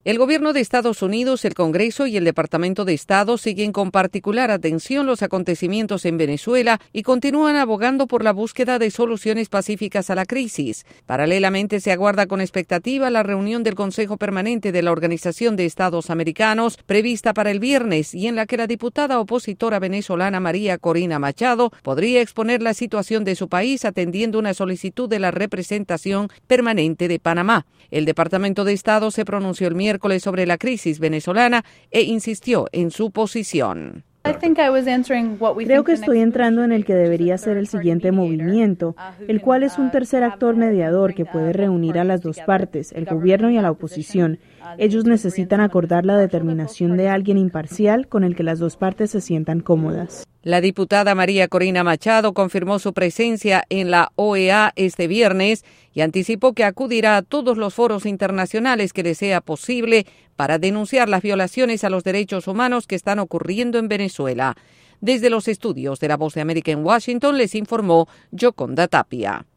El gobierno de Estados Unidos, el Congreso y el Departamento de Estado siguen con particular atención los acontecimientos en Venezuela y continúan abogando por la búsqueda de soluciones pacíficas a la crisis. Paralelamente, se aguarda con expectativa la reunión del Consejo Permanente de la Organización de Estados Americanos, prevista para el viernes, y en la que la diputada opositora venezolana María Corina Machado podría exponer la situación de su país atendiendo una solicitud de la representación permanente de Panamá. El Departamento de Estado se pronunció el miércoles sobre la crisis venezolana e insistió en su posición. Creo que estoy entrando en el que debería ser el siguiente movimiento, el cual es un tercer actor mediador que puede reunir a las dos partes, el gobierno y a la oposición. Ellos necesitan acordar la determinación de alguien imparcial con el que las dos partes se sientan cómodas. La diputada María Corina Machado confirmó su presencia en la OEA este viernes y anticipó que acudirá a todos los foros internacionales que le sea posible para denunciar las violaciones a los derechos humanos que están ocurriendo en Venezuela. Desde los estudios de La Voz de América en Washington les informó Yoconda Tapia.